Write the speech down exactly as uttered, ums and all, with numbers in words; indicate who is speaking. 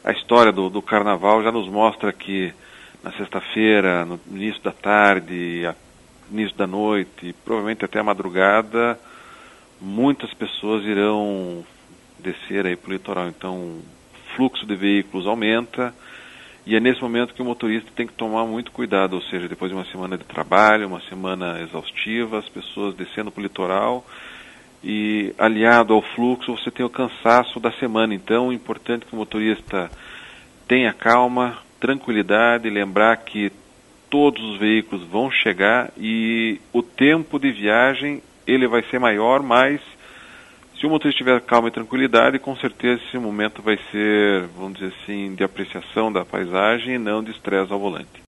Speaker 1: a história do, do carnaval já nos mostra que na sexta-feira, no início da tarde, a, início da noite, provavelmente até a madrugada, muitas pessoas irão descer aí para o litoral. Então, o fluxo de veículos aumenta e é nesse momento que o motorista tem que tomar muito cuidado, ou seja, depois de uma semana de trabalho, uma semana exaustiva, as pessoas descendo para o litoral e aliado ao fluxo você tem o cansaço da semana. Então é importante que o motorista tenha calma, tranquilidade, lembrar que todos os veículos vão chegar e o tempo de viagem ele vai ser maior, mas se o motorista tiver calma e tranquilidade, com certeza esse momento vai ser, vamos dizer assim, de apreciação da paisagem e não de estresse ao volante.